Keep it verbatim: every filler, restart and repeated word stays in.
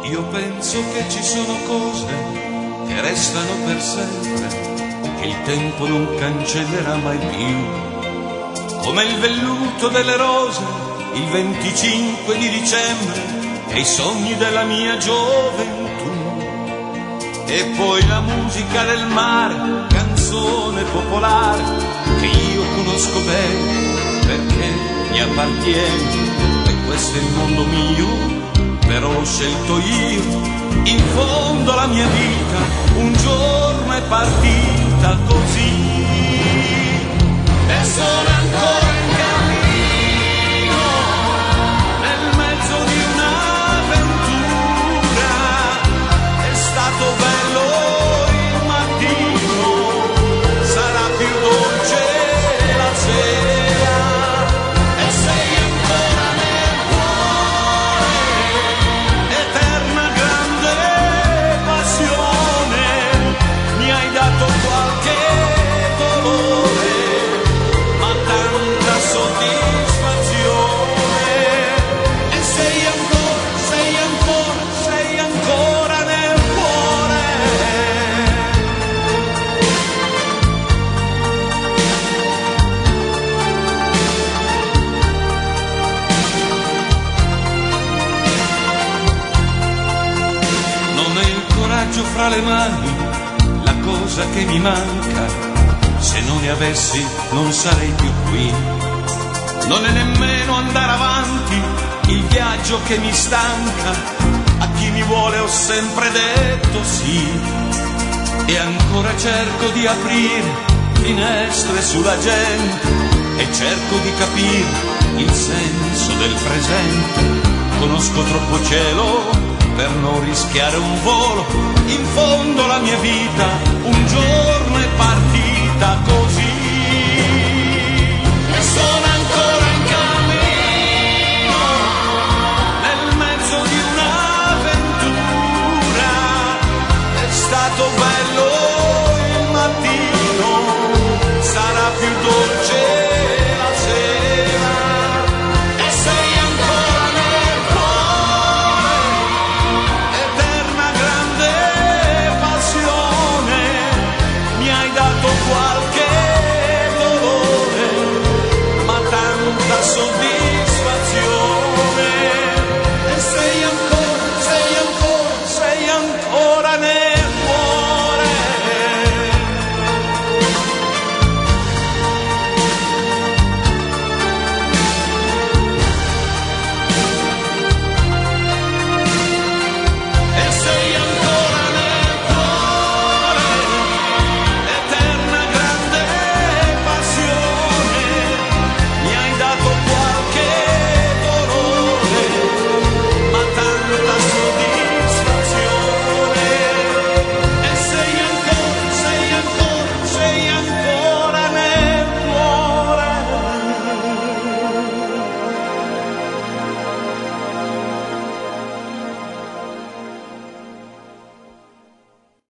Io penso che ci sono cose che restano per sempre, che il tempo non cancellerà mai più, come il velluto delle rose, il venticinque di dicembre e i sogni della mia gioventù. E poi la musica del mare, canzone popolare che io conosco bene perché mi appartiene, e questo è il mondo mio, però l'ho scelto io. In fondo la mia vita un giorno è partita così, e sono ancora in cammino nel mezzo di un'avventura. È stato bello il mattino, sarà più dolce la sera, e sei ancora nel cuore, eterna grande passione. Mi hai dato qualche dolore, ma tanta soddisfazione, e sei ancora, sei ancora, sei ancora nel cuore. Non è il coraggio fra le mani la cosa che mi manca, se non ne avessi non sarei più qui. Non è nemmeno andare avanti il viaggio che mi stanca, a chi mi vuole ho sempre detto sì. E ancora cerco di aprire finestre sulla gente, e cerco di capire il senso del presente. Conosco troppo cielo per non rischiare un volo. In fondo la mia vita un giorno è partita così, e sono